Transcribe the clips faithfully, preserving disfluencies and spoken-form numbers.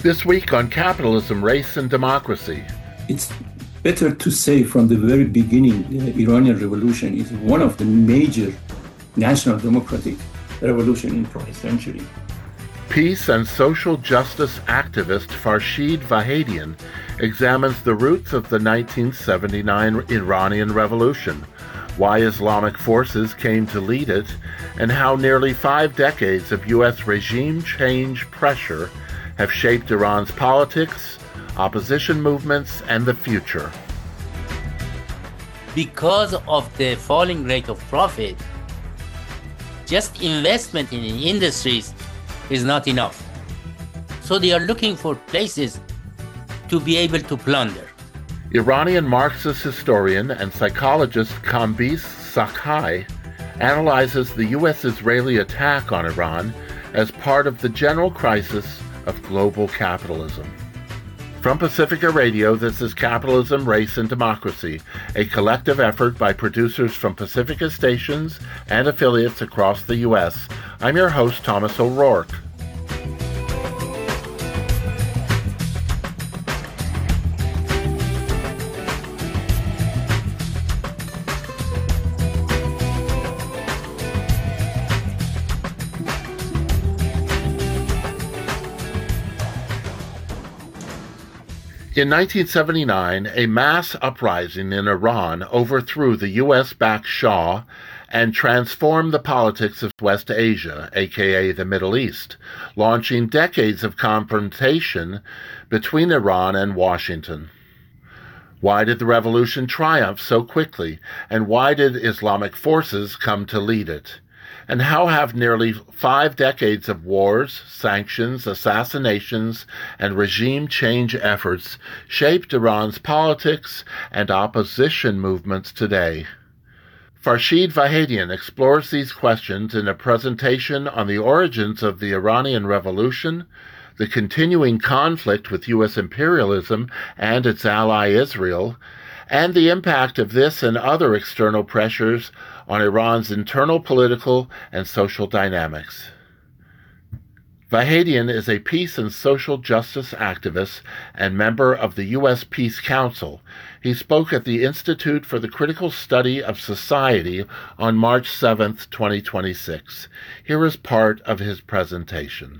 This week on Capitalism, Race and Democracy. It's better to say from the very beginning, the Iranian Revolution is one of the major national democratic revolution in twentieth century. Peace and social justice activist Farshid Vahedian examines the roots of the nineteen seventy-nine Iranian Revolution, why Islamic forces came to lead it, and how nearly five decades of U S regime change pressure have shaped Iran's politics, opposition movements, and the future. Because of the falling rate of profit, just investment in industries is not enough. So they are looking for places to be able to plunder. Iranian Marxist historian and psychologist Kambiz Sakhai analyzes the U S-Israeli attack on Iran as part of the general crisis of global capitalism. From Pacifica Radio, this is Capitalism, Race and Democracy, a collective effort by producers from Pacifica stations and affiliates across the U S. I'm your host, Thomas O'Rourke. In nineteen seventy-nine, a mass uprising in Iran overthrew the U S-backed Shah and transformed the politics of West Asia, aka the Middle East, launching decades of confrontation between Iran and Washington. Why did the revolution triumph so quickly, and why did Islamic forces come to lead it? And how have nearly five decades of wars, sanctions, assassinations, and regime change efforts shaped Iran's politics and opposition movements today? Farshid Vahedian explores these questions in a presentation on the origins of the Iranian Revolution, the continuing conflict with U S imperialism and its ally Israel, and the impact of this and other external pressures on Iran's internal political and social dynamics. Vahedian is a peace and social justice activist and member of the U S Peace Council. He spoke at the Institute for the Critical Study of Society on March seventh, twenty twenty-six. Here is part of his presentation.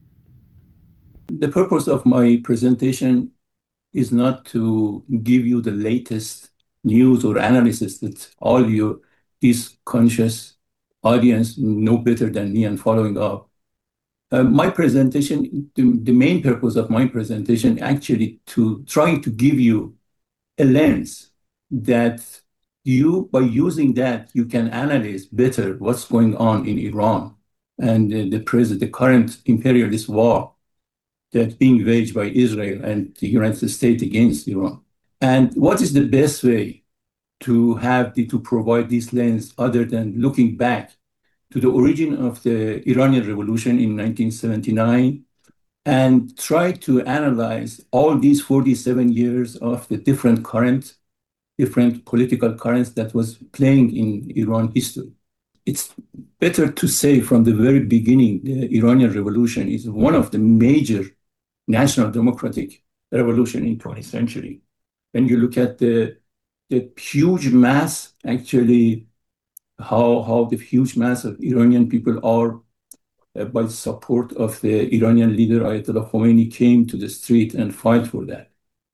The purpose of my presentation is not to give you the latest news or analysis that all you, this conscious audience, know better than me and following up. Uh, my presentation, the, the main purpose of my presentation, actually to trying to give you a lens that you, by using that, you can analyze better what's going on in Iran and uh, the present, the current imperialist war that's being waged by Israel and the United States against Iran. And what is the best way to have the, to provide this lens other than looking back to the origin of the Iranian Revolution in nineteen seventy-nine and try to analyze all these forty-seven years of the different currents, different political currents that was playing in Iran history. It's better to say from the very beginning, the Iranian Revolution is one of the major national democratic revolution in twentieth century. When you look at the, the huge mass, actually, how, how the huge mass of Iranian people are, uh, by support of the Iranian leader Ayatollah Khomeini, came to the street and fight for that.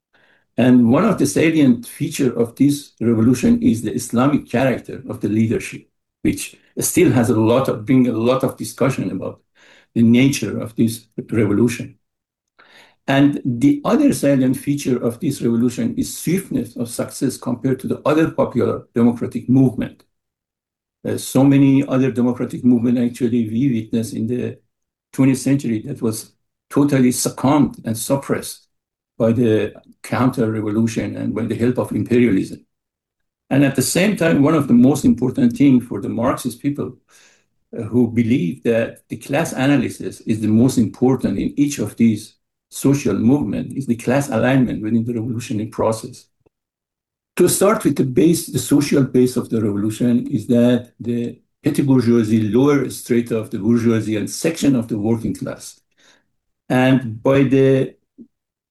And one of the salient features of this revolution is the Islamic character of the leadership, which still has a lot of, bring a lot of discussion about the nature of this revolution. And the other salient feature of this revolution is swiftness of success compared to the other popular democratic movement. Uh, so many other democratic movements actually we witnessed in the twentieth century that was totally succumbed and suppressed by the counter-revolution and by the help of imperialism. And at the same time, one of the most important things for the Marxist people uh, who believe that the class analysis is the most important in each of these social movements is the class alignment within the revolutionary process. To start with the base, the social base of the revolution is that the petty bourgeoisie, lower strata of the bourgeoisie, and section of the working class. And by the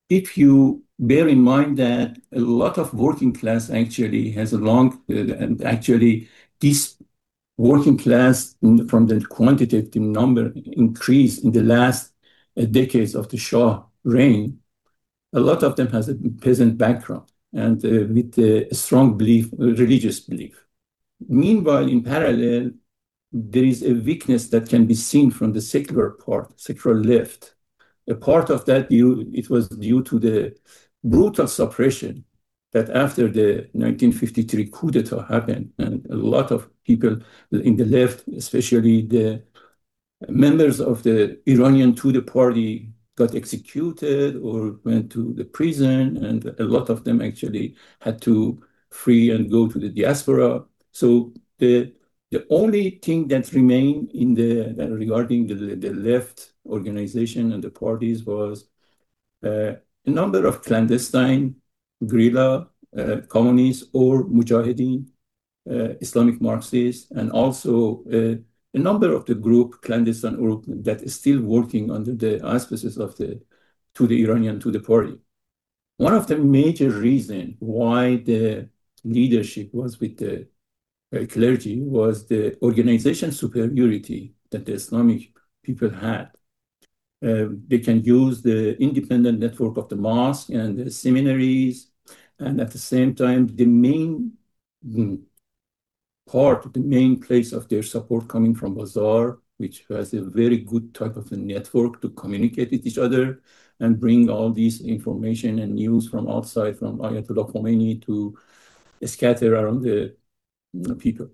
if you bear in mind that a lot of working class actually has a long, uh, and actually this working class from the quantitative number increase in the last uh, decades of the Shah reign, a lot of them has a peasant background and uh, with a strong belief, religious belief. Meanwhile, in parallel, there is a weakness that can be seen from the secular part, secular left. A part of that due, it was due to the brutal suppression that after the nineteen fifty-three coup d'etat happened, and a lot of people in the left, especially the members of the Iranian Tudeh party, got executed or went to the prison, and a lot of them actually had to flee and go to the diaspora. So the the only thing that remained in the regarding the, the left organization and the parties was uh, a number of clandestine guerrilla uh, communists or mujahideen, uh, Islamic Marxists, and also uh, a number of the group, clandestine group, that is still working under the auspices of the to the Iranian to the party. One of the major reasons why the leadership was with the uh, clergy was the organization superiority that the Islamic people had. Uh, they can use the independent network of the mosque and the seminaries, and at the same time, the main mm, part, the main place of their support coming from Bazaar, which has a very good type of a network to communicate with each other and bring all these information and news from outside, from Ayatollah Khomeini, to scatter around the you know, people.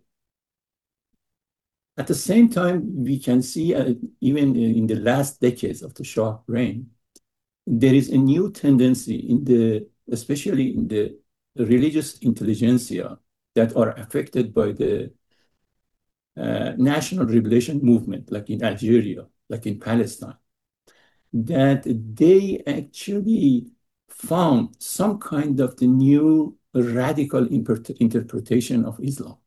At the same time, we can see uh, even in the last decades of the Shah reign, there is a new tendency in the, especially in the religious intelligentsia that are affected by the uh, national revelation movement, like in Algeria, like in Palestine, that they actually found some kind of the new radical interpretation of Islam.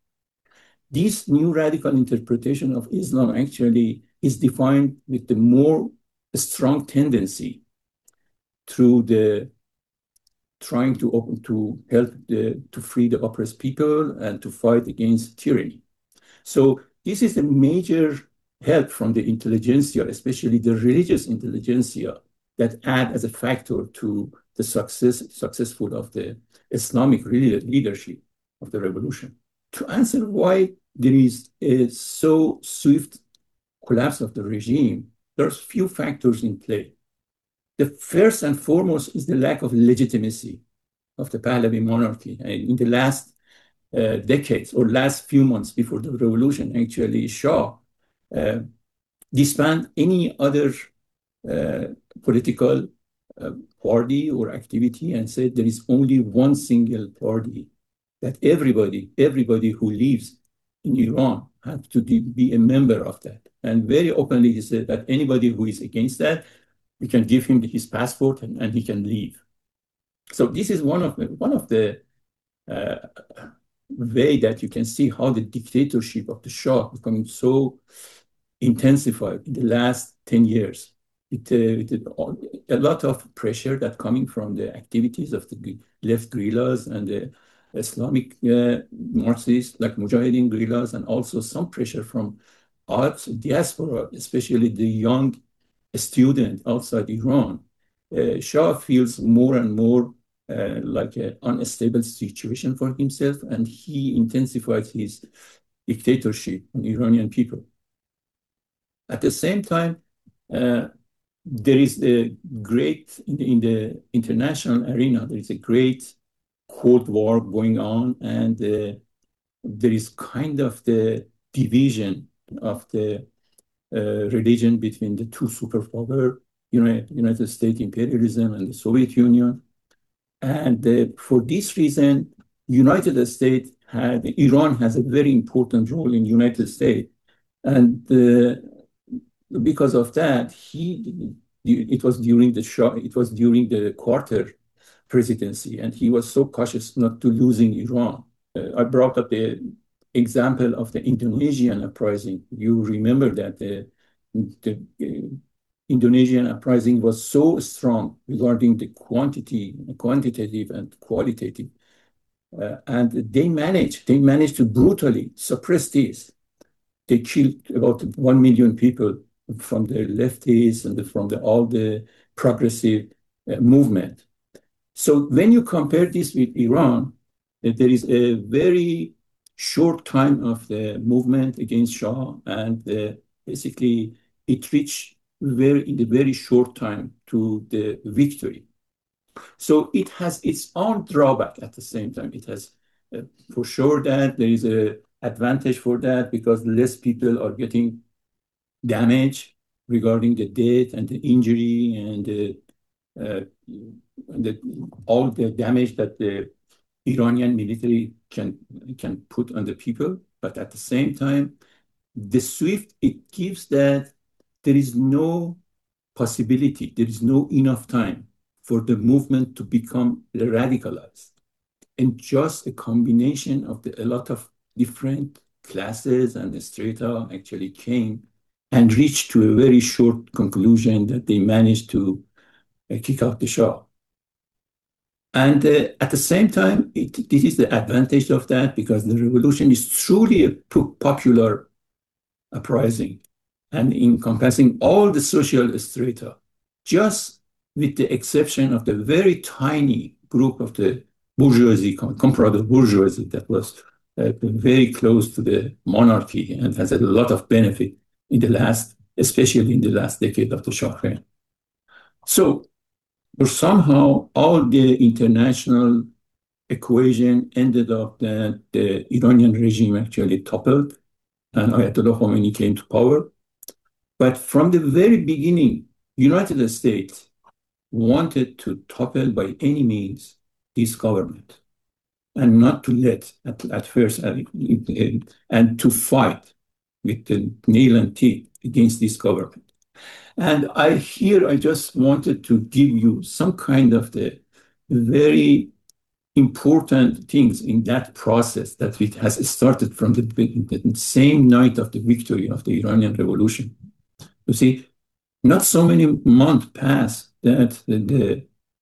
This new radical interpretation of Islam actually is defined with the more strong tendency through the trying to open to help the, to free the oppressed people and to fight against tyranny. So this is a major help from the intelligentsia, especially the religious intelligentsia, that add as a factor to the success successful of the Islamic leadership of the revolution. To answer why there is a so swift collapse of the regime, there's few factors in play. The first and foremost is the lack of legitimacy of the Pahlavi monarchy. And in the last uh, decades or last few months before the revolution, actually, Shah uh, disbanded any other uh, political uh, party or activity and said there is only one single party that everybody, everybody who lives in Iran has to be a member of that. And very openly he said that anybody who is against that, we can give him his passport and, and he can leave. So this is one of the, one of the uh, way that you can see how the dictatorship of the Shah becoming so intensified in the last ten years. It, uh, it, a lot of pressure that coming from the activities of the left guerrillas and the Islamic uh, Marxists, like Mujahideen guerrillas, and also some pressure from out diaspora, especially the young student outside Iran. Uh, Shah feels more and more uh, like an unstable situation for himself, and he intensifies his dictatorship on Iranian people. At the same time, uh, there is a great, in the, in the international arena, there is a great Cold War going on, and uh, there is kind of the division of the uh, religion between the two superpower, United, United States imperialism and the Soviet Union. And uh, for this reason, United States had, Iran has a very important role in United States. And uh, because of that, he, it was during the Shah, it was during the Carter presidency, and he was so cautious not to losing Iran. Uh, I brought up the example of the Indonesian uprising. You remember that the, the uh, Indonesian uprising was so strong regarding the quantity, quantitative and qualitative, uh, and they managed, they managed to brutally suppress this. They killed about one million people from the leftists and the, from the, all the progressive uh, movement. So when you compare this with Iran, uh, there is a very short time of the movement against Shah, and uh, basically it reached very in a very short time to the victory. So it has its own drawback at the same time. It has uh, for sure that there is a advantage for that because less people are getting damage regarding the death and the injury and the, uh, the, all the damage that the Iranian military can, can put on the people. But at the same time, the SWIFT, it gives that there is no possibility, there is no enough time for the movement to become radicalized. And just a combination of the, a lot of different classes and strata actually came and reached to a very short conclusion that they managed to uh, kick out the Shah. And uh, at the same time, it, this is the advantage of that because the revolution is truly a popular uprising and encompassing all the social strata, just with the exception of the very tiny group of the bourgeoisie, comprador bourgeoisie, that was uh, very close to the monarchy and has a lot of benefit in the last, especially in the last decade of the Shah reign. So, but somehow all the international equation ended up that the Iranian regime actually toppled and Ayatollah Khomeini came to power. But from the very beginning, United States wanted to topple by any means this government and not to let at, at first uh, and to fight with the nail and teeth against this government. And I here I just wanted to give you some kind of the very important things in that process that it has started from the, the same night of the victory of the Iranian Revolution. You see, not so many months pass that the, the,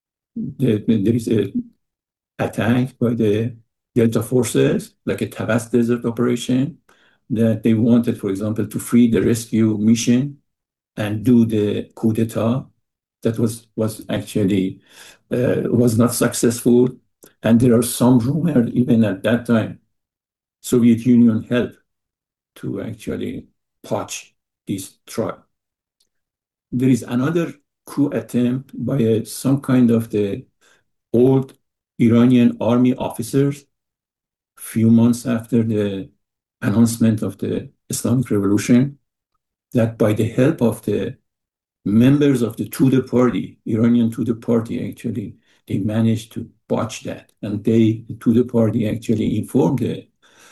the, there is a attack by the Delta forces, like a Tabas Desert operation, that they wanted, for example, to free the rescue mission and do the coup d'etat. That was, was actually uh, was not successful. And there are some rumors, even at that time, Soviet Union helped to actually purge this trial. There is another coup attempt by a, some kind of the old Iranian army officers, few months after the announcement of the Islamic Revolution, that by the help of the members of the Tudeh party, Iranian Tudeh party, actually, they managed to botch that. And they, the Tudeh party actually informed the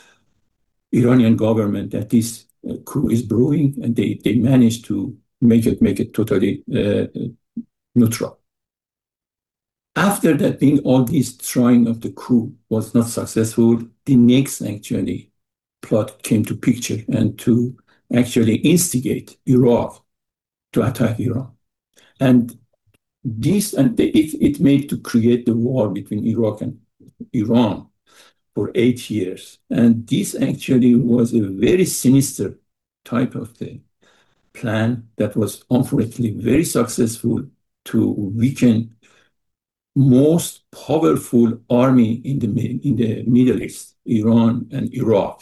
Iranian government that this uh, coup is brewing, and they, they managed to make it, make it totally uh, neutral. After that, being all this trying of the coup was not successful, the next actually plot came to picture and to actually instigate Iraq to attack Iran. And this, and it, it made to create the war between Iraq and Iran for eight years. And this actually was a very sinister type of the plan that was unfortunately very successful to weaken most powerful army in the, in the Middle East, Iran and Iraq.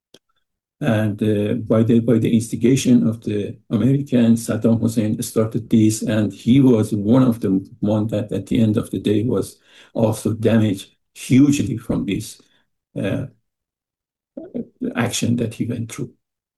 And uh, by the by the instigation of the Americans, Saddam Hussein started this, and he was one of the one that at the end of the day was also damaged hugely from this uh, action that he went through.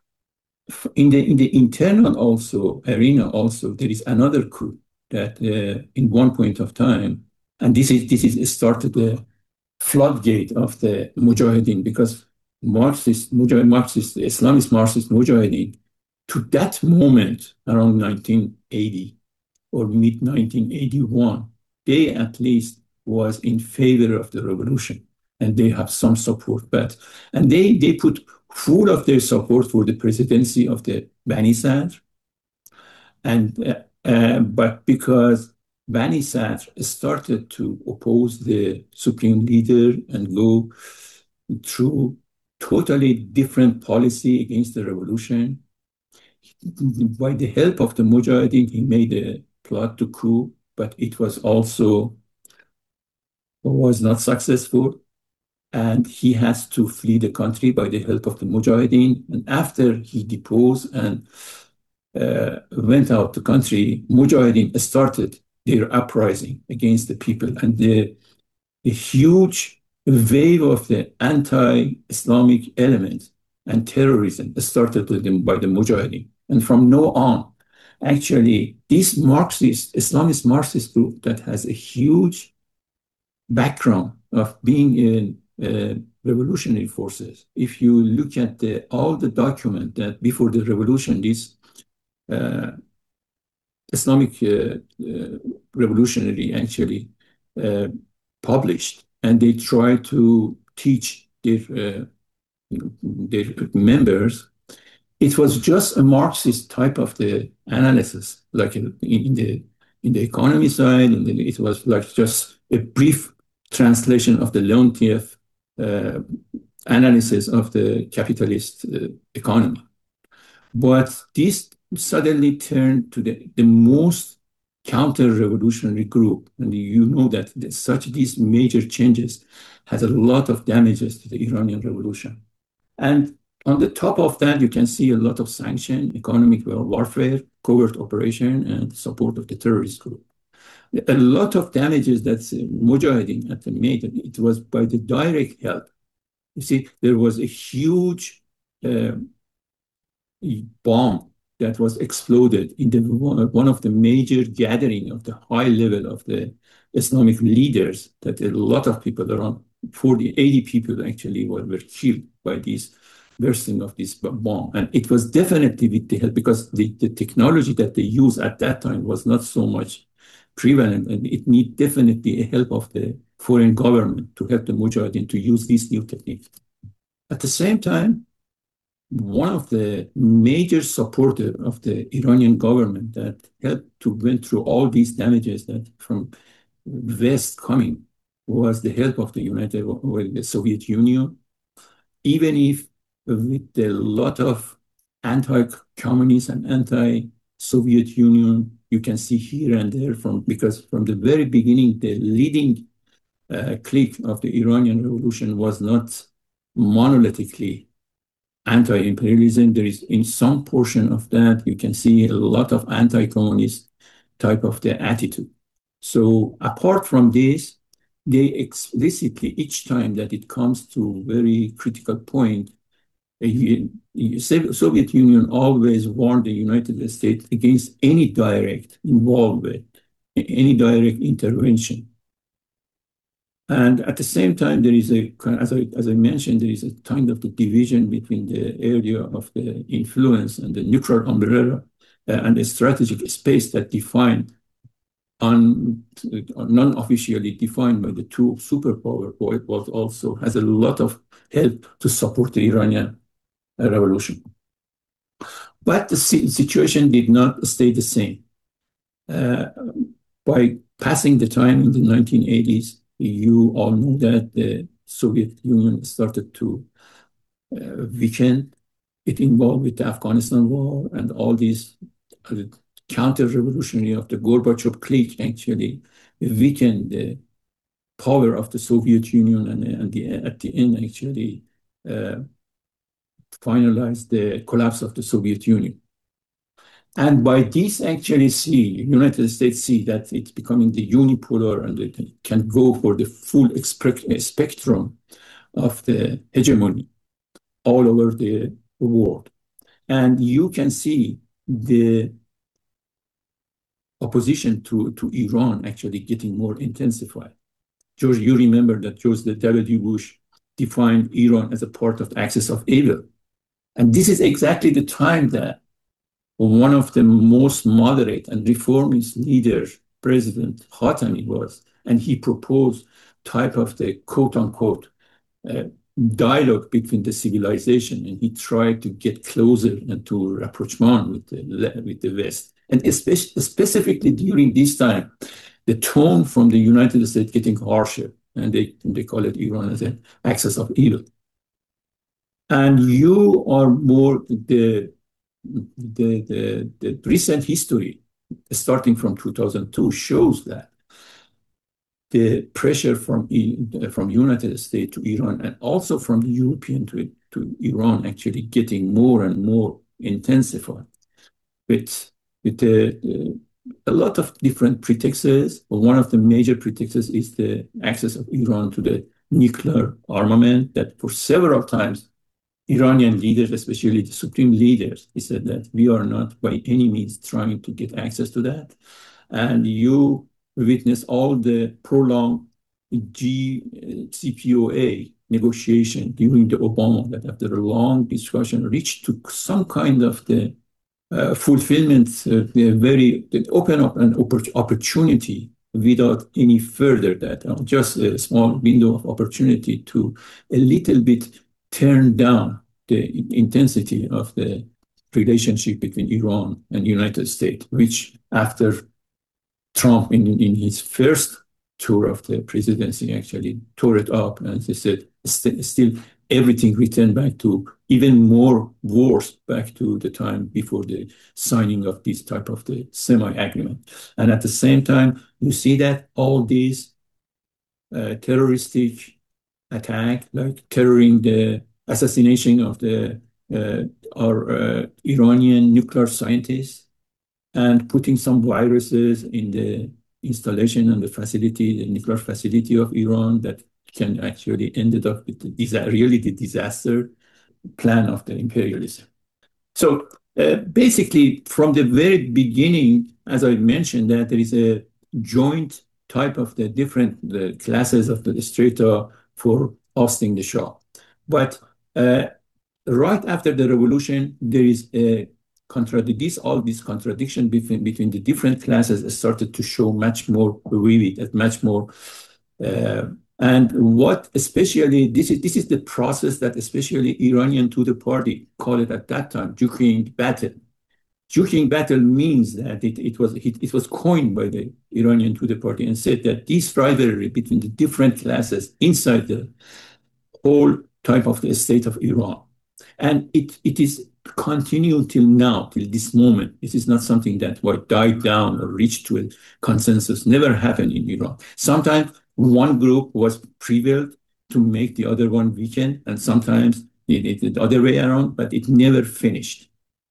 In the in the internal also arena also there is another coup that uh, in one point of time, and this is this is started the floodgate of the Mujahideen, because Marxist, Mujahid, Marxist, Islamist Marxist Mujahideen, to that moment, around nineteen eighty or mid nineteen eighty-one, they at least was in favor of the revolution, and they have some support. But and they they put full of their support for the presidency of the Bani Sadr, and uh, Uh, but because Bani Sadr started to oppose the supreme leader and go through totally different policy against the revolution, by the help of the Mujahideen, he made a plot to coup, but it was also was not successful. And he has to flee the country by the help of the Mujahideen. And after he deposed and uh, went out the country, Mujahideen started their uprising against the people. And the, the huge wave of the anti-Islamic elements and terrorism started with them by the Mujahideen. And from now on, actually, this Marxist, Islamist Marxist group that has a huge background of being in uh, revolutionary forces. If you look at the, all the document that before the revolution, this uh, Islamic uh, uh, revolutionary actually uh, published, and they try to teach their, uh, their members, it was just a Marxist type of the analysis, like in, in the in the economy side, and it was like just a brief translation of the Leontiev uh, analysis of the capitalist uh, economy. But this suddenly turned to the, the most counter-revolutionary group. And you know that the, such these major changes had a lot of damages to the Iranian revolution. And on the top of that, you can see a lot of sanction, economic warfare, covert operation, and support of the terrorist group. A lot of damages that Mujahideen had made, it was by the direct help. You see, there was a huge uh, bomb that was exploded in the, one of the major gathering of the high level of the Islamic leaders, that a lot of people, around forty, eighty people actually were, were killed by this bursting of this bomb. And it was definitely with the help, because the, the technology that they used at that time was not so much prevalent, and it need definitely a help of the foreign government to help the Mujahideen to use this new technique. At the same time, one of the major supporters of the Iranian government that helped to went through all these damages that from West coming was the help of the United, or the Soviet Union, even if with a lot of anti-communist and anti-Soviet Union, you can see here and there from, because from the very beginning, the leading uh, clique of the Iranian revolution was not monolithically anti-imperialism. There is, in some portion of that, you can see a lot of anti-communist type of the attitude. So apart from this, they explicitly, each time that it comes to very critical point, the Soviet Union always warned the United States against any direct involvement, any direct intervention. And at the same time, there is a, as I, as I mentioned, there is a kind of the division between the area of the influence and the nuclear umbrella uh, and the strategic space that defined, on, non-officially defined by the two superpowers, but was also has a lot of help to support the Iranian revolution. But the situation did not stay the same. Uh, by passing the time in the nineteen eighties, you all know that the Soviet Union started to uh, weaken. It involved with the Afghanistan war and all these uh, counter-revolutionary of the Gorbachev clique actually weakened the power of the Soviet Union, and, and the, at the end actually uh, finalized the collapse of the Soviet Union. And by this actually see, United States see that it's becoming the unipolar, and it can go for the full spectrum of the hegemony all over the world. And you can see the opposition to, to Iran actually getting more intensified. George, you remember that George W. Bush defined Iran as a part of the axis of evil. And this is exactly the time that one of the most moderate and reformist leaders, President Khatami, was, and he proposed type of the quote-unquote uh, dialogue between the civilization, and he tried to get closer and to rapprochement with the, with the West. And especially, specifically during this time, the tone from the United States getting harsher, and they, they call it Iran as an axis of evil. And you are more, the, the, the, the recent history, starting from two thousand two, shows that the pressure from from United States to Iran, and also from the European to, to Iran, actually getting more and more intensified, with, with the, the, a lot of different pretexts. One of the major pretexts is the access of Iran to the nuclear armament, that for several times Iranian leaders, especially the supreme leaders, he said that we are not by any means trying to get access to that. And you witness all the prolonged G C P O A negotiation during the Obama, that after a long discussion reached to some kind of the uh, fulfillment, uh, the very the open up an opportunity without any further that, uh, just a small window of opportunity to a little bit turn down the intensity of the relationship between Iran and United States, which after Trump in, in his first tour of the presidency actually tore it up, and he said st still everything returned back to even more worse, back to the time before the signing of this type of the semi-agreement. And at the same time, you see that all these uh, terroristic attack, like terroring the assassination of the uh, our uh, Iranian nuclear scientists, and putting some viruses in the installation and the facility, the nuclear facility of Iran, that can actually ended up with the, really the disaster plan of the imperialism. So uh, basically, from the very beginning, as I mentioned, that there is a joint type of the different the classes of the strata for ousting the Shah. But uh, right after the revolution, there is a contradiction. All this contradiction between between the different classes started to show much more vivid and much more. Uh, and what especially this is this is the process that especially Iranian Tudeh party call it at that time Juking battle. Juking battle means that it, it was it, it was coined by the Iranian Tudeh party and said that this rivalry between the different classes inside the whole type of the state of Iran, and it it is continued till now, till this moment. This is not something that what died down or reached to a consensus. Never happened in Iran. Sometimes one group was prevailed to make the other one weaken, and sometimes it, it, the other way around, but it never finished.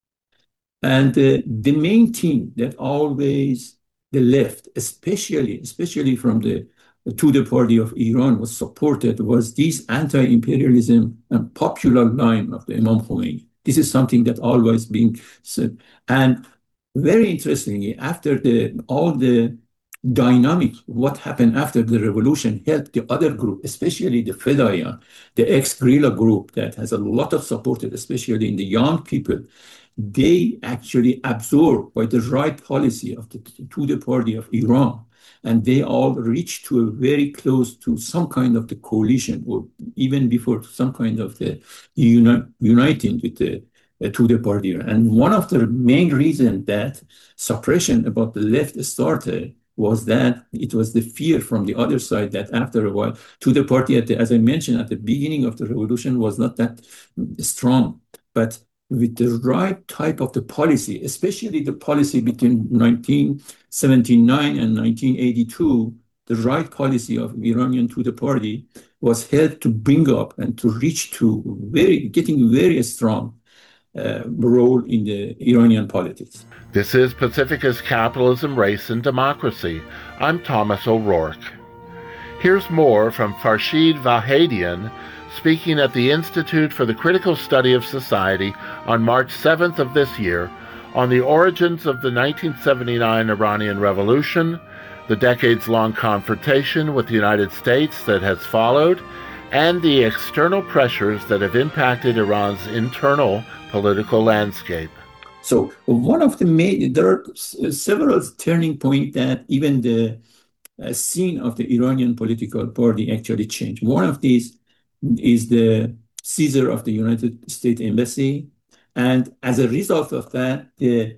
And uh, the main thing that always the left, especially, especially from the Tudeh party of Iran, was supported was this anti-imperialism and popular line of the Imam Khomeini. This is something that always been said. And very interestingly, after the all the dynamic, what happened after the revolution helped the other group, especially the Fedayeen, the ex-guerrilla group that has a lot of support, especially in the young people. They actually absorbed by the right policy of the Tudeh party of Iran, and they all reached to a very close to some kind of the coalition, or even before some kind of the uni uniting with the uh, Tudeh party. And one of the main reasons that suppression about the left started was that it was the fear from the other side that after a while, Tudeh party, at the, as I mentioned at the beginning of the revolution, was not that strong, but with the right type of the policy, especially the policy between nineteen seventy-nine and nineteen eighty-two, the right policy of Iranian Tudeh party was helped to bring up and to reach to very, getting very strong uh, role in the Iranian politics. This is Pacificus Capitalism, Race, and Democracy. I'm Thomas O'Rourke. Here's more from Farshid Vahedian, speaking at the Institute for the Critical Study of Society on March seventh of this year on the origins of the nineteen seventy-nine Iranian Revolution, the decades-long confrontation with the United States that has followed, and the external pressures that have impacted Iran's internal political landscape. So one of the main, there are several turning points that even the uh, scene of the Iranian political party actually changed. One of these is the seizure of the United States Embassy. And as a result of that, the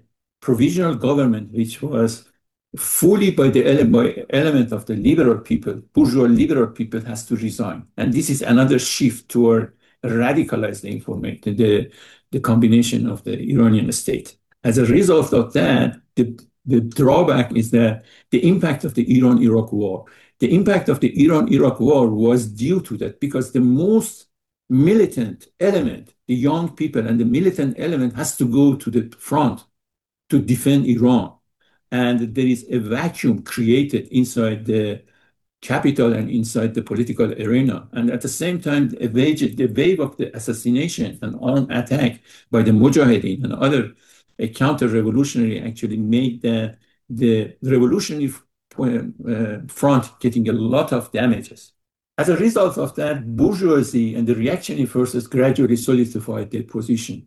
provisional government, which was fully by the ele by element of the liberal people, bourgeois liberal people, has to resign. And this is another shift toward radicalize the information, the, the combination of the Iranian state. As a result of that, the, the drawback is that the impact of the Iran-Iraq war, the impact of the Iran-Iraq war was due to that, because the most militant element, the young people and the militant element, has to go to the front to defend Iran. And there is a vacuum created inside the capital and inside the political arena. And at the same time, the wave, the wave of the assassination and armed attack by the Mujahideen and other uh, counter-revolutionary actually made the, the revolutionary uh, front getting a lot of damages. As a result of that, bourgeoisie and the reactionary forces gradually solidified their position.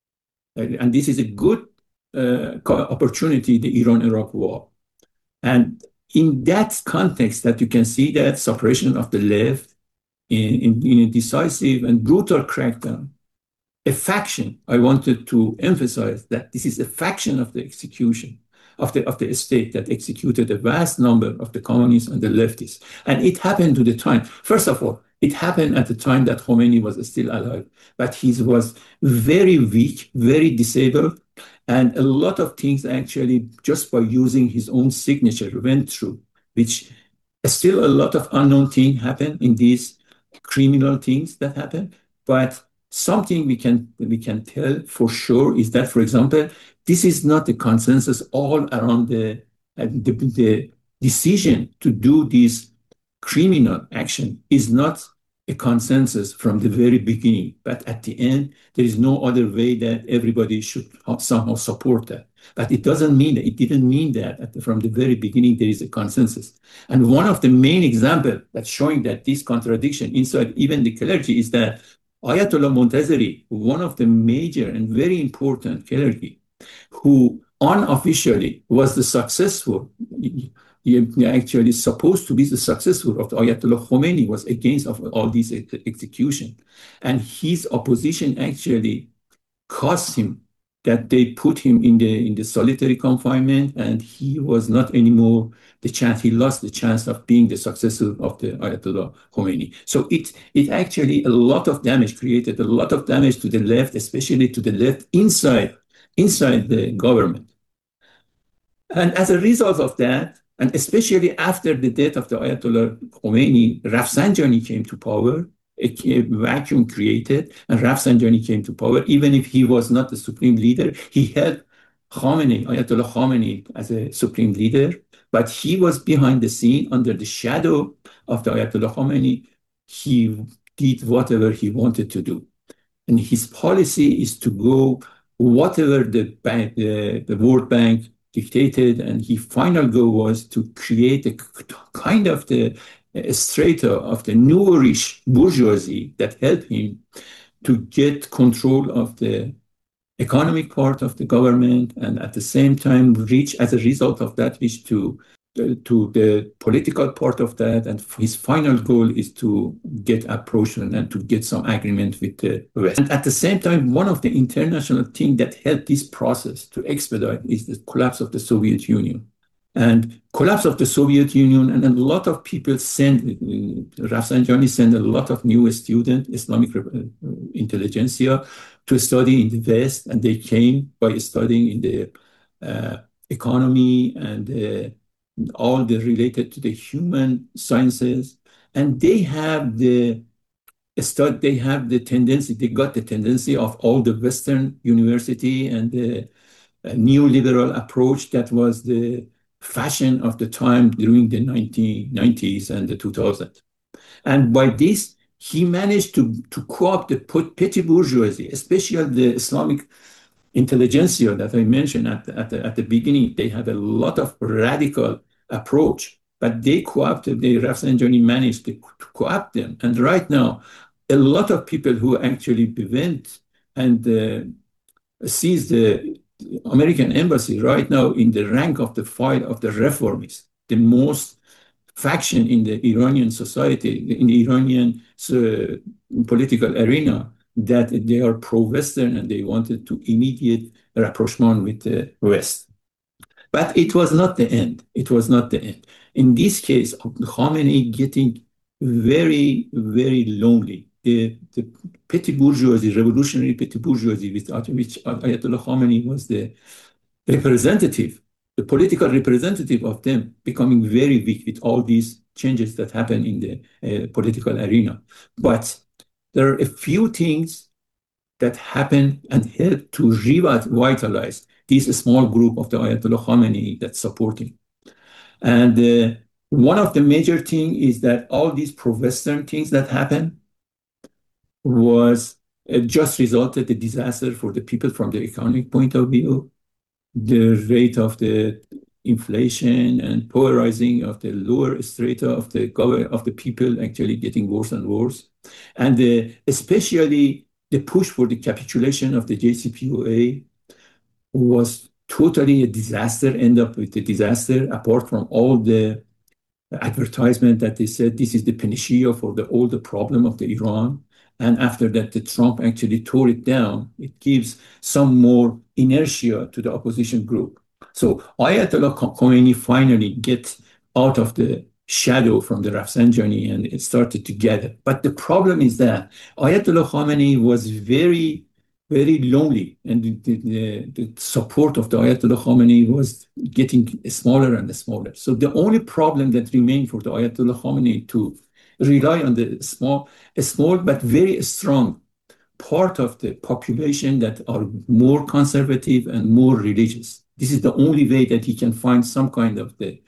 And this is a good uh, opportunity, the Iran-Iraq war. And in that context, that you can see that separation of the left in, in, in a decisive and brutal crackdown, a faction, I wanted to emphasize that this is a faction of the execution of the, of the state that executed a vast number of the communists and the leftists. And it happened to the time. First of all, it happened at the time that Khomeini was still alive, but he was very weak, very disabled, and a lot of things actually just by using his own signature went through, which still a lot of unknown things happen in these criminal things that happen. But something we can we can tell for sure is that, for example, this is not a consensus all around the, uh, the, the decision to do this criminal action is not a consensus from the very beginning, but at the end, there is no other way that everybody should somehow support that. But it doesn't mean that, it didn't mean that at the, from the very beginning there is a consensus. And one of the main examples that's showing that this contradiction inside even the clergy is that Ayatollah Montazeri, one of the major and very important clergy, who unofficially was the successful, he actually supposed to be the successor of the Ayatollah Khomeini, was against of all these ex execution. And his opposition actually cost him that they put him in the in the solitary confinement, and he was not anymore the chance, he lost the chance of being the successor of the Ayatollah Khomeini. So it, it actually a lot of damage created, a lot of damage to the left, especially to the left inside, inside the government. And as a result of that, and especially after the death of the Ayatollah Khomeini, Rafsanjani came to power, a vacuum created, and Rafsanjani came to power. Even if he was not the supreme leader, he held Khamenei, Ayatollah Khamenei, as a supreme leader, but he was behind the scene under the shadow of the Ayatollah Khamenei. He did whatever he wanted to do. And his policy is to go whatever the, bank, uh, the World Bank dictated, and his final goal was to create a kind of the a strata of the neurish bourgeoisie that helped him to get control of the economic part of the government, and at the same time reach, as a result of that, reach to to the political part of that. And his final goal is to get approach and to get some agreement with the West. And at the same time, one of the international things that helped this process to expedite is the collapse of the Soviet Union. And collapse of the Soviet Union, and a lot of people sent, Rafsanjani sent a lot of new students, Islamic intelligentsia, to study in the West, and they came by studying in the uh, economy and uh, all the related to the human sciences, and they have the they have the tendency, they got the tendency of all the Western university and the uh, neoliberal approach that was the fashion of the time during the nineteen nineties and the two thousands. And by this, he managed to, to co-opt the petty bourgeoisie, especially the Islamic intelligentsia that I mentioned at the, at the, at the beginning. They had a lot of radical approach, but they co-opted, the Rafsanjani managed to, to co-opt them. And right now, a lot of people who actually went and uh, seized the American embassy right now in the rank of the fight of the reformists, the most faction in the Iranian society, in the Iranian uh, political arena, that they are pro-Western and they wanted to immediate rapprochement with the West. But it was not the end. It was not the end. In this case, Khamenei getting very, very lonely. The, the petty bourgeoisie, revolutionary petty bourgeoisie, with which Ayatollah Khamenei was the representative, the political representative of them, becoming very weak with all these changes that happen in the uh, political arena. But there are a few things that happen and help to revitalize this small group of the Ayatollah Khamenei that's supporting. And uh, one of the major things is that all these pro-Western things that happen was uh, just resulted in a disaster for the people from the economic point of view. The rate of the inflation and polarizing of the lower strata of the of the people actually getting worse and worse. And uh, especially the push for the capitulation of the J C P O A was totally a disaster, end up with a disaster, apart from all the advertisement that they said this is the panacea for the all the problem of the Iran. And after that, the Trump actually tore it down. It gives some more inertia to the opposition group. So Ayatollah Khomeini finally gets out of the shadow from the Rafsanjani and it started to gather. But the problem is that Ayatollah Khomeini was very, very lonely, and the, the, the support of the Ayatollah Khomeini was getting smaller and smaller. So the only problem that remained for the Ayatollah Khomeini to rely on the small, a small but very strong part of the population that are more conservative and more religious. This is the only way that he can find some kind of the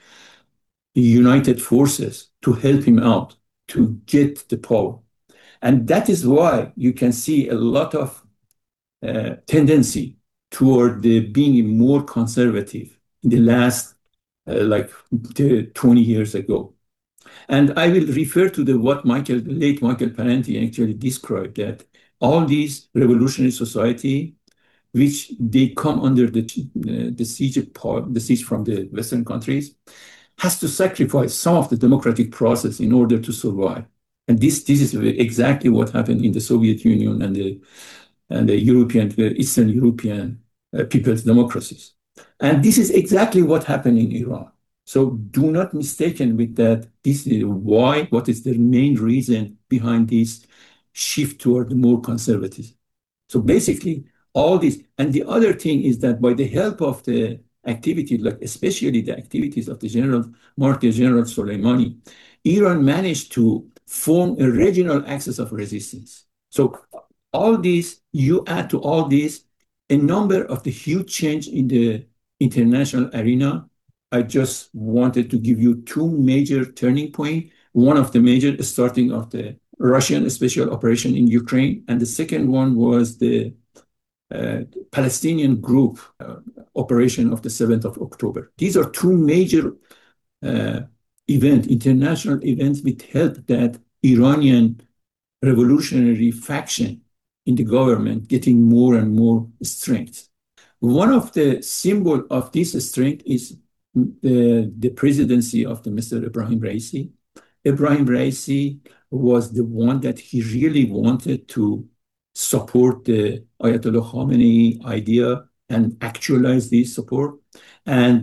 united forces to help him out to get the power. And that is why you can see a lot of uh, tendency toward the being more conservative in the last uh, like twenty years ago. And I will refer to the what Michael, the late Michael Parenti actually described, that all these revolutionary society, which they come under the, uh, the siege of, the siege from the Western countries, has to sacrifice some of the democratic process in order to survive. And this, this is exactly what happened in the Soviet Union and the, and the European, the Eastern European uh, people's democracies. And this is exactly what happened in Iran. So do not mistaken with that. This is why, what is the main reason behind this shift toward more conservatism. So basically, all this, and the other thing is that by the help of the activity, like especially the activities of the General Martyr General Soleimani, Iran managed to form a regional axis of resistance. So all these, you add to all this a number of the huge change in the international arena. I just wanted to give you two major turning points. One of the major starting of the Russian special operation in Ukraine, and the second one was the uh, Palestinian group uh, operation of the seventh of October. These are two major uh, events, international events, which helped that Iranian revolutionary faction in the government getting more and more strength. One of the symbols of this strength is the, the presidency of the Mister Ebrahim Raisi. Ebrahim Raisi was the one that he really wanted to support the Ayatollah Khamenei idea and actualize this support. And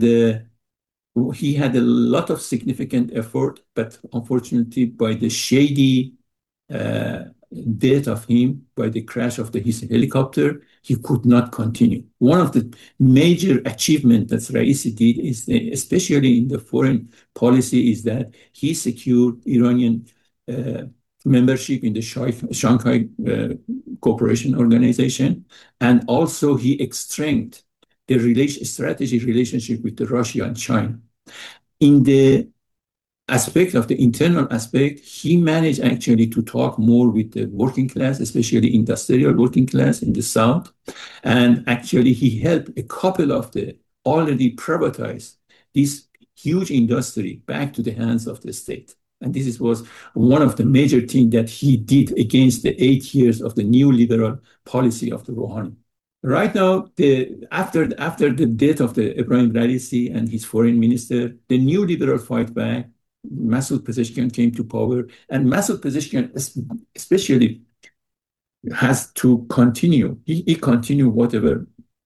uh, he had a lot of significant effort, but unfortunately by the shady uh, death of him, by the crash of the, his helicopter, he could not continue. One of the major achievements that Raisi did, is the, especially in the foreign policy, is that he secured Iranian uh, membership in the Shanghai uh, Cooperation Organization, and also he strengthened the relation, strategic relationship with the Russia and China. In the aspect of the internal aspect, he managed actually to talk more with the working class, especially industrial working class in the South. And actually he helped a couple of the already privatized this huge industry back to the hands of the state. And this is, was one of the major things that he did against the eight years of the neoliberal policy of the Rouhani. Right now, the, after, after the death of the Ebrahim Raisi and his foreign minister, the new liberal fight back, Masoud Pezeshkian came to power, and Masoud Pezeshkian especially has to continue. He, he continued whatever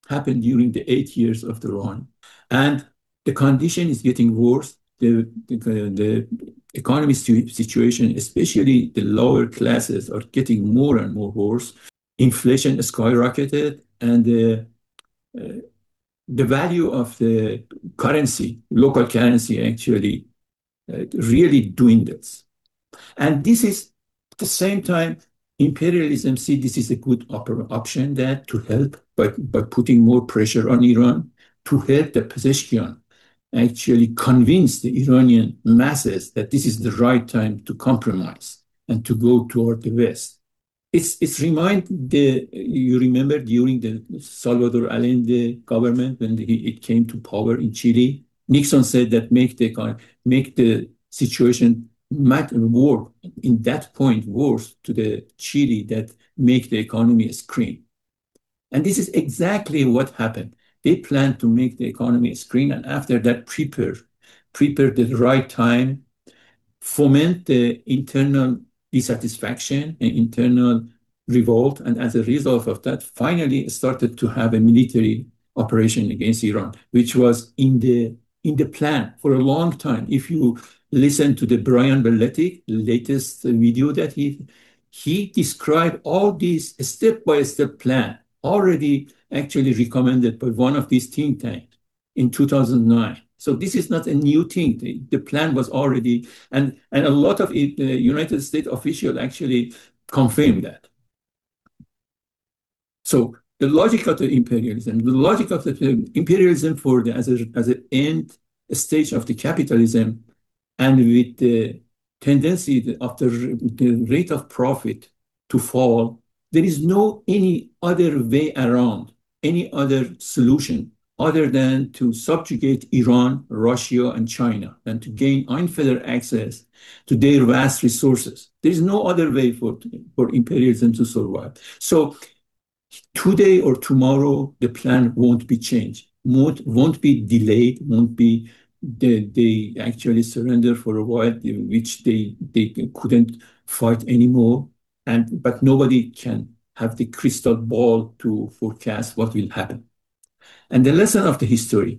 happened during the eight years of the run. And the condition is getting worse. The, the, the economy situation, especially the lower classes, are getting more and more worse. Inflation skyrocketed, and the, uh, the value of the currency, local currency, actually uh, really dwindles. And this is, at the same time, imperialism see this is a good op option that to help by, by putting more pressure on Iran, to help the Pezeshkian actually convince the Iranian masses that this is the right time to compromise and to go toward the West. It's, it's remind the, you remember during the Salvador Allende government, when he, it came to power in Chile, Nixon said that make the, make the situation worse, in that point worse to the Chile, that make the economy scream. And this is exactly what happened. They plan to make the economy screen, and after that prepare, prepare the right time, foment the internal dissatisfaction and internal revolt, and as a result of that, finally started to have a military operation against Iran, which was in the in the plan for a long time. If you listen to the Brian Belletti latest video that he he described all these step-by-step plan already actually recommended by one of these think tanks in two thousand nine. So this is not a new thing. The, the plan was already, and, and a lot of it, the United States officials actually confirmed that. So the logic of the imperialism, the logic of the imperialism for the, as a, as an end stage of the capitalism, and with the tendency of the, the rate of profit to fall, there is no any other way around, any other solution other than to subjugate Iran, Russia, and China, and to gain unfettered access to their vast resources. There is no other way for, for imperialism to survive. So today or tomorrow, the plan won't be changed, won't, won't be delayed, won't be, they, they actually surrender for a while, which they, they couldn't fight anymore. And, but nobody can have the crystal ball to forecast what will happen. And the lesson of the history,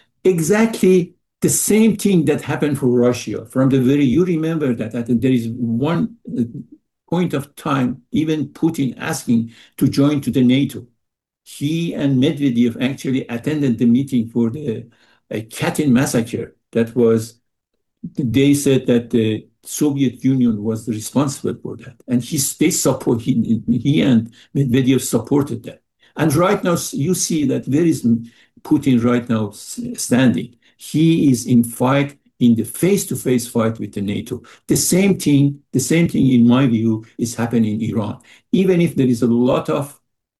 exactly the same thing that happened for Russia from the very, you remember that, that there is one point of time, even Putin asking to join to the NATO. He and Medvedev actually attended the meeting for the uh, Katyn massacre. That was, they said that the Soviet Union was responsible for that. And he, they support, he, he and Medvedev supported that. And right now, you see that where is Putin right now standing? He is in fight, in the face-to-face fight with the NATO. The same thing, the same thing, in my view, is happening in Iran. Even if there is a lot of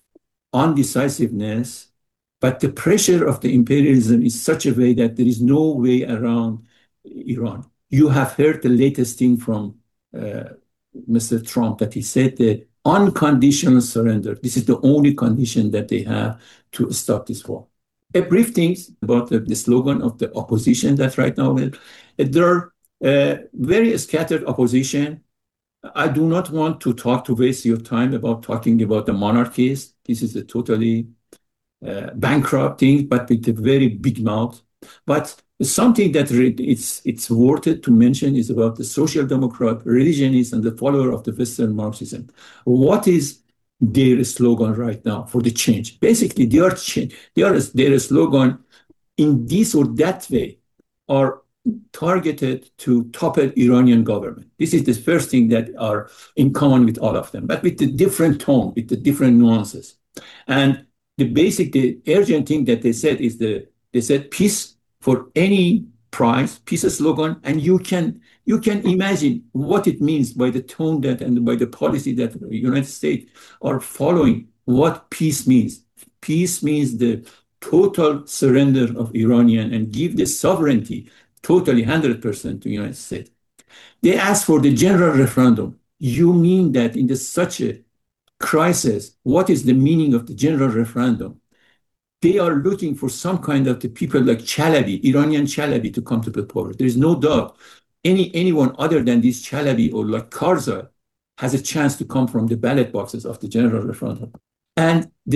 undecisiveness, but the pressure of the imperialism is such a way that there is no way around Iran. You have heard the latest thing from uh, Mister Trump, that he said that unconditional surrender. This is the only condition that they have to stop this war. A brief thing about the, the slogan of the opposition that right now, there are uh, very scattered opposition. I do not want to talk to waste your time about talking about the monarchies. This is a totally uh, bankrupt thing, but with a very big mouth. But something that it's, it's worth it to mention is about the social democrat, religionists, and the follower of the Western Marxism. What is their slogan right now for the change? Basically, they are, they are their slogan in this or that way are targeted to topple Iranian government. This is the first thing that are in common with all of them, but with the different tone, with the different nuances. And the basic, the urgent thing that they said is the, they said peace for any price, peace slogan, and you can you can imagine what it means by the tone that and by the policy that the United States are following, what peace means. Peace means the total surrender of Iranian and give the sovereignty totally one hundred percent to the United States. They asked for the general referendum. You mean that in the, such a crisis, what is the meaning of the general referendum? They are looking for some kind of the people like Chalabi, Iranian Chalabi, to come to the power. There is no doubt any anyone other than this Chalabi or like Karzai has a chance to come from the ballot boxes of the general referendum. And there,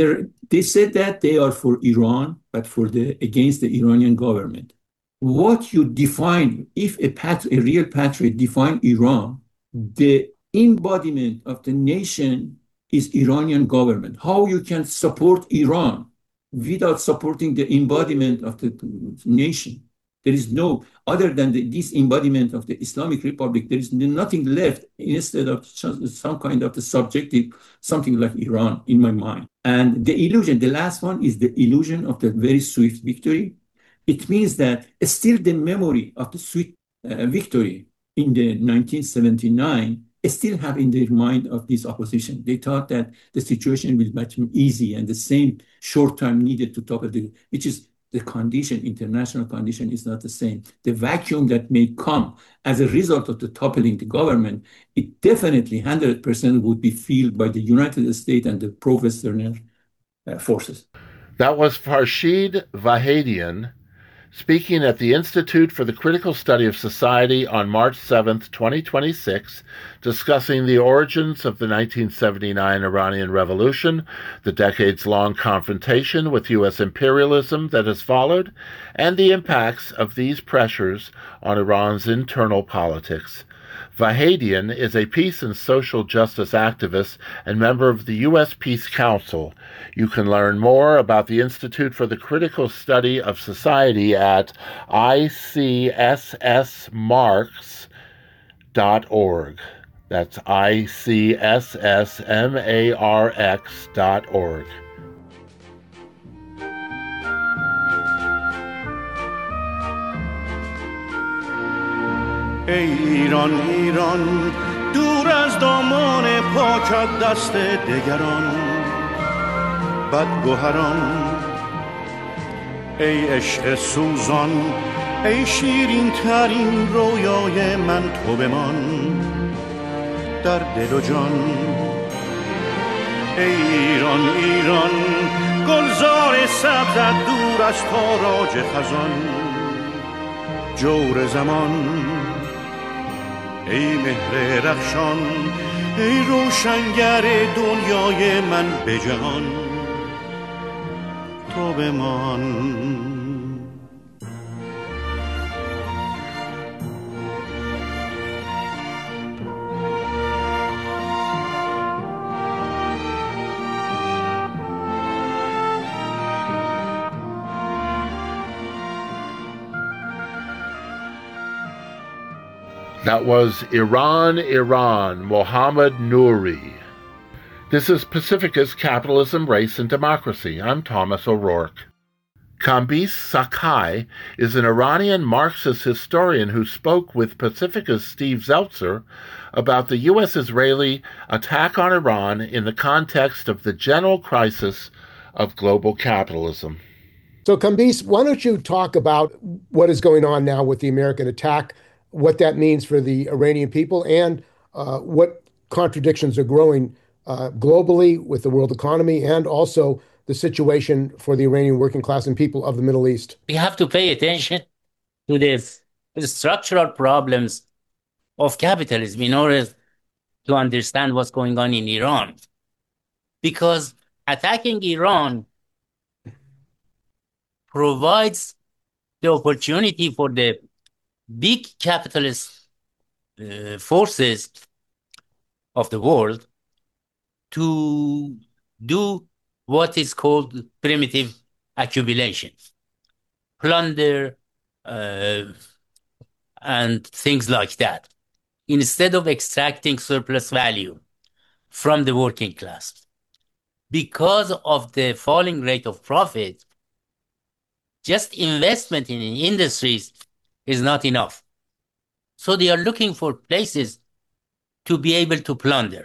They said that they are for Iran, but for the against the Iranian government. What you define, if a, pat, a real patriot define Iran, the embodiment of the nation is Iranian government. How you can support Iran without supporting the embodiment of the nation? There is no, other than the, this embodiment of the Islamic Republic, there is nothing left instead of some kind of the subjective, something like Iran in my mind. And the illusion, the last one is the illusion of the very swift victory. It means that still the memory of the swift uh, victory in the nineteen seventy-nine still have in their mind of this opposition. They thought that the situation will be much easy and the same short time needed to topple the, which is the condition, international condition is not the same. The vacuum that may come as a result of the toppling the government, it definitely one hundred percent would be felt by the United States and the pro-Western uh, forces. That was Farshid Vahedian speaking at the Institute for the Critical Study of Society on March seventh, twenty twenty-six, discussing the origins of the nineteen seventy-nine Iranian Revolution, the decades-long confrontation with U S imperialism that has followed, and the impacts of these pressures on Iran's internal politics. Vahedian is a peace and social justice activist and member of the U S Peace Council. You can learn more about the Institute for the Critical Study of Society at I C S S marks dot org. That's I C S S M A R X dot org. ای ایران ایران دور از دامان پاکت دست دگران بدگوهران ای عشق سوزان ای شیرین ترین رویای من تو بمان در دل و جان ای ایران ایران گلزار سبزت دور از تاراج خزان جور زمان ای مهر رخشان ای روشنگر دنیای من به جهان تو بمان. That was Iran, Iran, Mohammad Nouri. This is Pacificus, Capitalism, Race, and Democracy. I'm Thomas O'Rourke. Kambiz Sakai is an Iranian Marxist historian who spoke with Pacificus' Steve Zeltzer about the U S-Israeli attack on Iran in the context of the general crisis of global capitalism. So, Kambiz, why don't you talk about what is going on now with the American attack, what that means for the Iranian people, and uh, what contradictions are growing uh, globally with the world economy, and also the situation for the Iranian working class and people of the Middle East. We have to pay attention to the, the structural problems of capitalism in order to understand what's going on in Iran. Because attacking Iran provides the opportunity for the big capitalist uh, forces of the world to do what is called primitive accumulation, plunder, uh, and things like that, instead of extracting surplus value from the working class. Because of the falling rate of profit, just investment in industries is not enough. So they are looking for places to be able to plunder.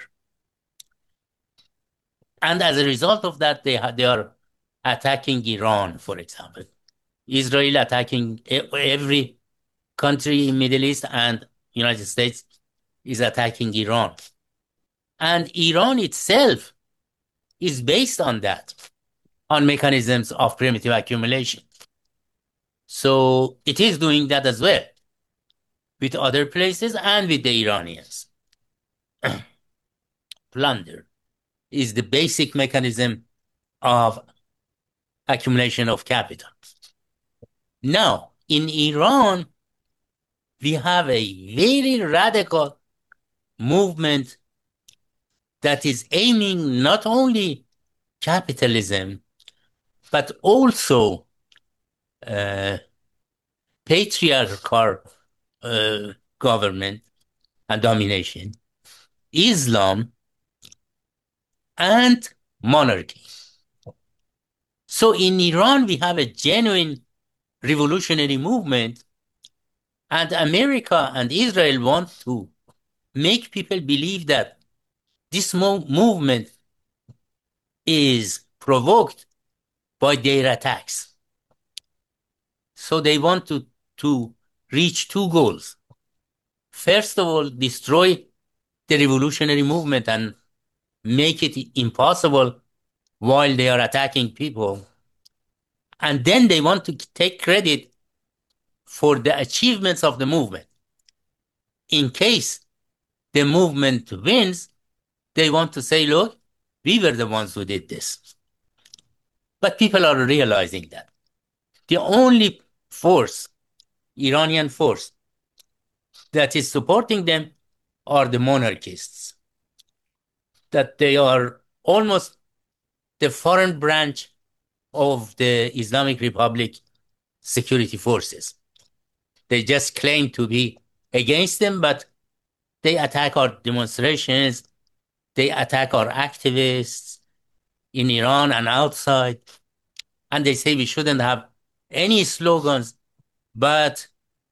And as a result of that, they, ha- they are attacking Iran, for example. Israel attacking every country in Middle East, and United States is attacking Iran. And Iran itself is based on that, on mechanisms of primitive accumulation. So it is doing that as well with other places and with the Iranians. Plunder is the basic mechanism of accumulation of capital. Now, in Iran, we have a very radical movement that is aiming not only capitalism, but also uh, patriarchal uh, government and domination, Islam, and monarchy. So in Iran, we have a genuine revolutionary movement, and America and Israel want to make people believe that this mo- movement is provoked by their attacks. So they want to, to reach two goals. First of all, destroy the revolutionary movement and make it impossible while they are attacking people. And then they want to take credit for the achievements of the movement. In case the movement wins, they want to say, look, we were the ones who did this. But people are realizing that the only force, Iranian force, that is supporting them are the monarchists, that they are almost the foreign branch of the Islamic Republic security forces. They just claim to be against them, but they attack our demonstrations, they attack our activists in Iran and outside, and they say we shouldn't have any slogans, but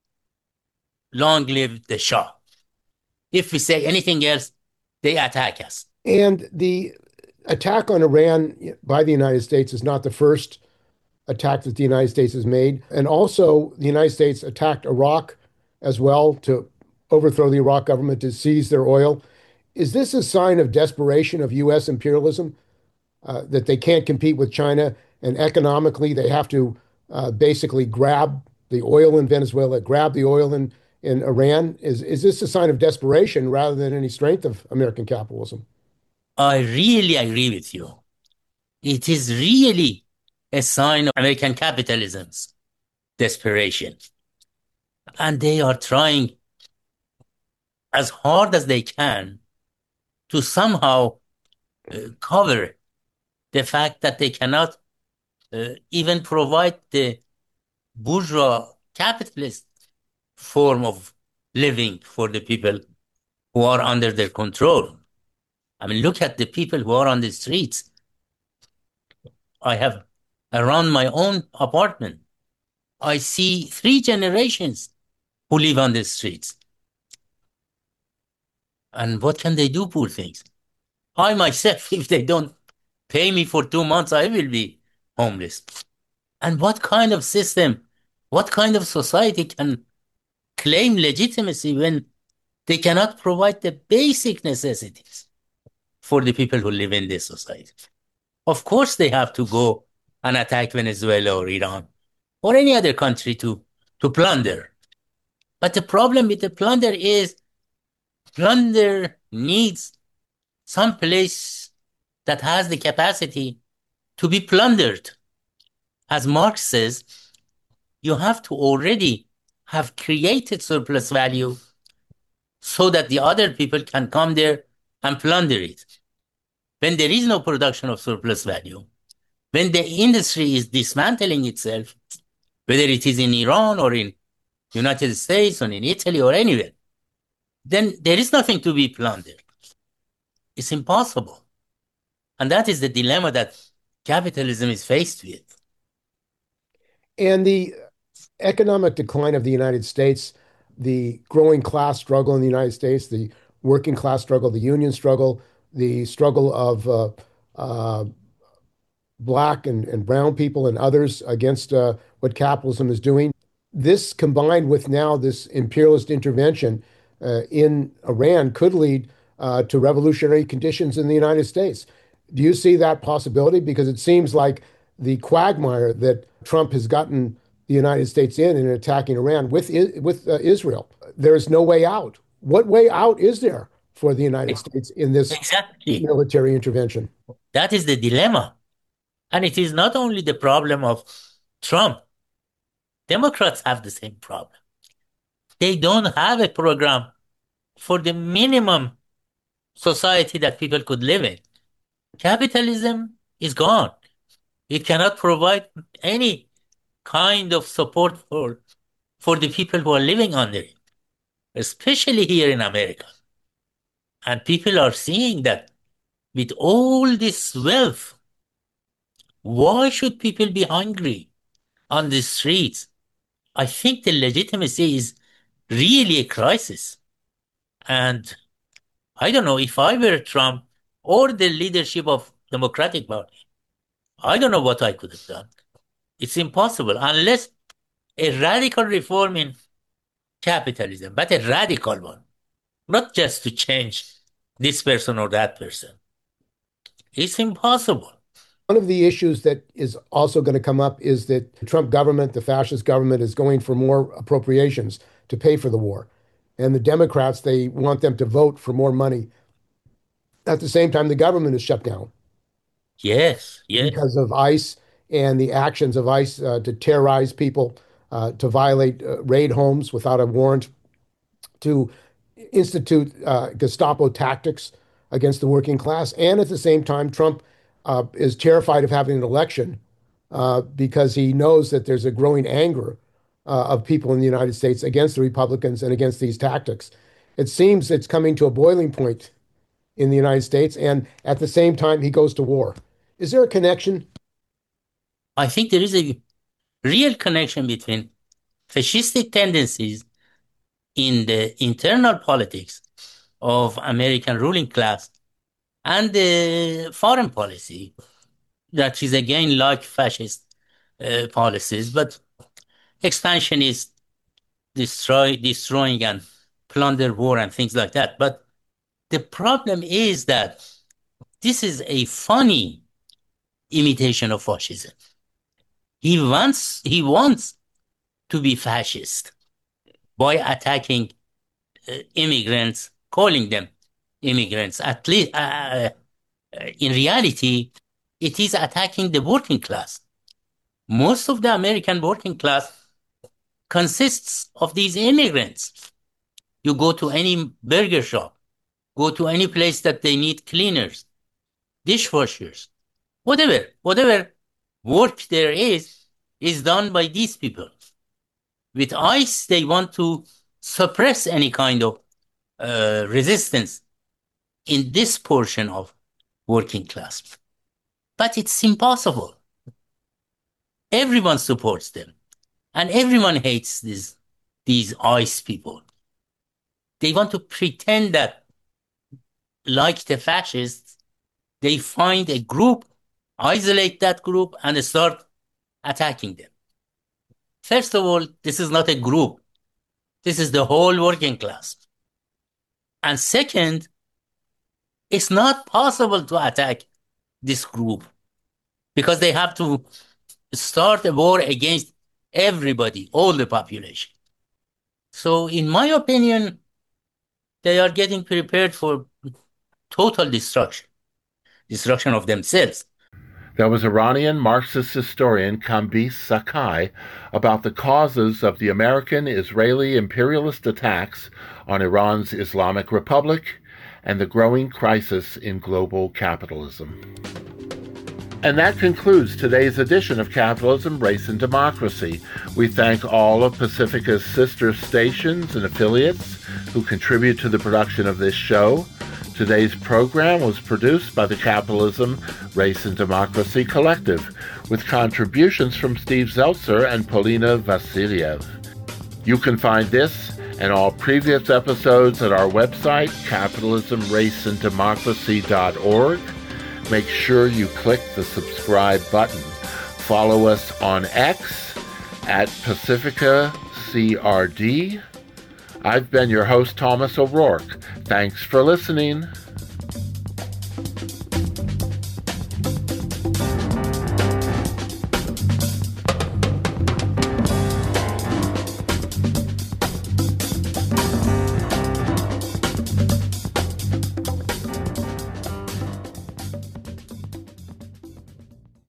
long live the Shah. If we say anything else, they attack us. And the attack on Iran by the United States is not the first attack that the United States has made. And also, the United States attacked Iraq as well to overthrow the Iraq government, to seize their oil. Is this a sign of desperation of U S imperialism, uh, that they can't compete with China, and economically they have to uh, basically grab the oil in Venezuela, grab the oil in, in Iran? Is, is this a sign of desperation rather than any strength of American capitalism? I really agree with you. It is really a sign of American capitalism's desperation. And they are trying as hard as they can to somehow uh, cover the fact that they cannot uh, even provide the bourgeois capitalist form of living for the people who are under their control. I mean, look at the people who are on the streets. I have around my own apartment, I see three generations who live on the streets. And what can they do, poor things? I myself, if they don't pay me for two months, I will be homeless. And what kind of system, what kind of society can claim legitimacy when they cannot provide the basic necessities for the people who live in this society? Of course, they have to go and attack Venezuela or Iran or any other country to, to plunder. But the problem with the plunder is plunder needs some place that has the capacity to be plundered. As Marx says, you have to already have created surplus value so that the other people can come there and plunder it. When there is no production of surplus value, when the industry is dismantling itself, whether it is in Iran or in United States or in Italy or anywhere, then there is nothing to be plundered. It's impossible. And that is the dilemma that capitalism is faced with. And the economic decline of the United States, the growing class struggle in the United States, the working class struggle, the union struggle, the struggle of uh, uh, Black and, and brown people and others against uh, what capitalism is doing. This, combined with now this imperialist intervention uh, in Iran, could lead uh, to revolutionary conditions in the United States. Do you see that possibility? Because it seems like the quagmire that Trump has gotten the United States in in attacking Iran with, with uh, Israel, there is no way out. What way out is there for the United States in this exactly. military intervention? That is the dilemma. And it is not only the problem of Trump. Democrats have the same problem. They don't have a program for the minimum society that people could live in. Capitalism is gone. It cannot provide any kind of support for, for the people who are living under it, especially here in America. And people are seeing that with all this wealth, why should people be hungry on the streets? I think the legitimacy is really a crisis. And I don't know, if I were Trump or the leadership of Democratic Party, I don't know what I could have done. It's impossible unless a radical reform in capitalism, but a radical one, not just to change this person or that person. It's impossible. One of the issues that is also going to come up is that the Trump government, the fascist government, is going for more appropriations to pay for the war. And the Democrats, they want them to vote for more money. At the same time, the government is shut down. Yes, yes. Because of ICE and the actions of ICE uh, to terrorize people, uh, to violate uh, raid homes without a warrant, to institute uh, Gestapo tactics against the working class. And at the same time, Trump uh, is terrified of having an election uh, because he knows that there's a growing anger uh, of people in the United States against the Republicans and against these tactics. It seems it's coming to a boiling point in the United States, and at the same time, he goes to war. Is there a connection? I think there is a real connection between fascistic tendencies in the internal politics of American ruling class and the foreign policy that is again like fascist uh, policies, but expansionist, destroy, destroying and plunder war and things like that. But the problem is that this is a funny imitation of fascism. He wants, he wants to be fascist by attacking uh, immigrants, calling them immigrants. At least, uh, uh, in reality, it is attacking the working class. Most of the American working class consists of these immigrants. You go to any burger shop, go to any place that they need cleaners, dishwashers, whatever, whatever work there is, is done by these people. With ICE, they want to suppress any kind of uh, resistance in this portion of working class. But it's impossible. Everyone supports them. And everyone hates these, these ICE people. They want to pretend that, like the fascists, they find a group, isolate that group, and start attacking them. First of all, this is not a group. This is the whole working class. And second, it's not possible to attack this group because they have to start a war against everybody, all the population. So in my opinion, they are getting prepared for total destruction, destruction of themselves. That was Iranian Marxist historian Kambiz Sakai about the causes of the American-Israeli imperialist attacks on Iran's Islamic Republic and the growing crisis in global capitalism. And that concludes today's edition of Capitalism, Race, and Democracy. We thank all of Pacifica's sister stations and affiliates who contribute to the production of this show. Today's program was produced by the Capitalism, Race, and Democracy Collective, with contributions from Steve Zeltzer and Polina Vasiliev. You can find this and all previous episodes at our website, capitalism race and democracy dot org. Make sure you click the subscribe button. Follow us on X at Pacifica C R D. I've been your host, Thomas O'Rourke. Thanks for listening.